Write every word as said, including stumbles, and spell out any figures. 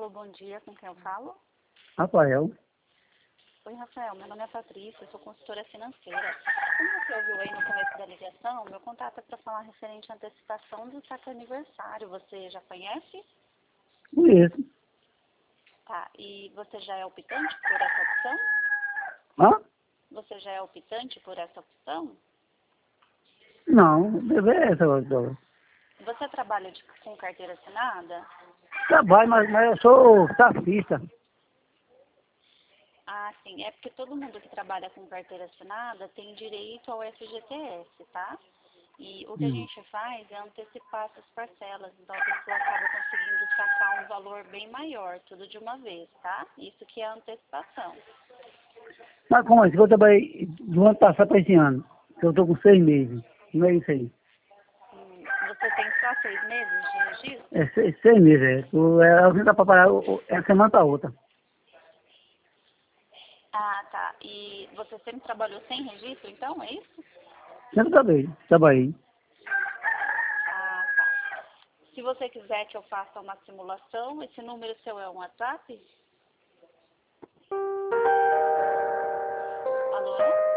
Alô, bom dia, com quem eu falo? Rafael. Oi, Rafael, meu nome é Patrícia, eu sou consultora financeira. Como você ouviu aí no começo da ligação, meu contato é para falar referente à antecipação do saque aniversário. Você já conhece? Conheço. Tá, e você já é optante por essa opção? Hã? Você já é optante por essa opção? Não, deve é essa agora. Você trabalha de- com carteira assinada? Trabalho, mas, mas eu sou taxista. Ah, sim, é porque todo mundo que trabalha com carteira assinada tem direito ao F G T S, tá? E o que a Hum. gente faz é antecipar essas parcelas, então a pessoa acaba conseguindo sacar um valor bem maior, tudo de uma vez, tá? Isso que é a antecipação. Mas como assim? Eu trabalhei do ano passado para esse ano. Que eu tô com seis meses. Não é isso aí. Hum, Você tem só seis meses de registro? É seis, seis meses, é. Tu, é a vida para parar o- o- é semana para outra. Ah, tá. E você sempre trabalhou sem registro, então, é isso? Sempre trabalhei. Trabalhei. Ah, tá. Se você quiser que eu faça uma simulação, esse número seu é um WhatsApp? Alô?